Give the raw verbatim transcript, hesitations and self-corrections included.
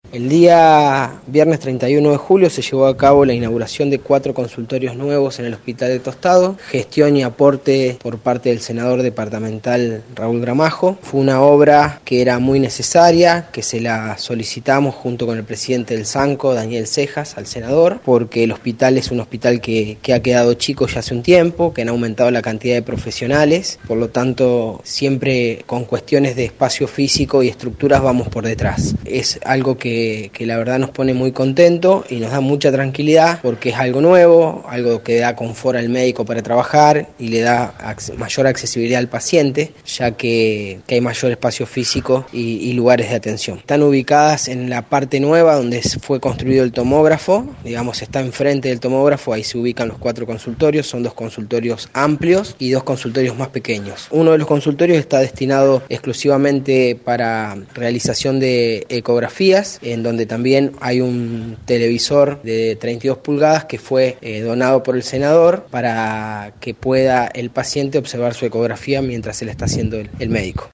El día viernes treinta y uno de julio se llevó a cabo la inauguración de cuatro consultorios nuevos en el Hospital de Tostado, gestión y aporte por parte del senador departamental Raúl Gramajo. Fue una obra que era muy necesaria, que se la solicitamos junto con el presidente del SANCO, Daniel Cejas, al senador, porque el hospital es un hospital que, que ha quedado chico ya hace un tiempo, que han aumentado la cantidad de profesionales, por lo tanto siempre con cuestiones de espacio físico y estructuras vamos por detrás. Es algo que Que, que la verdad nos pone muy contento y nos da mucha tranquilidad porque es algo nuevo, algo que da confort al médico para trabajar y le da ac- mayor accesibilidad al paciente, ya que, que hay mayor espacio físico y, y lugares de atención. Están ubicadas en la parte nueva donde fue construido el tomógrafo, digamos está enfrente del tomógrafo, ahí se ubican los cuatro consultorios, son dos consultorios amplios y dos consultorios más pequeños. Uno de los consultorios está destinado exclusivamente para realización de ecografías, en donde también hay un televisor de treinta y dos pulgadas que fue eh, donado por el senador para que pueda el paciente observar su ecografía mientras se le está haciendo el, el médico.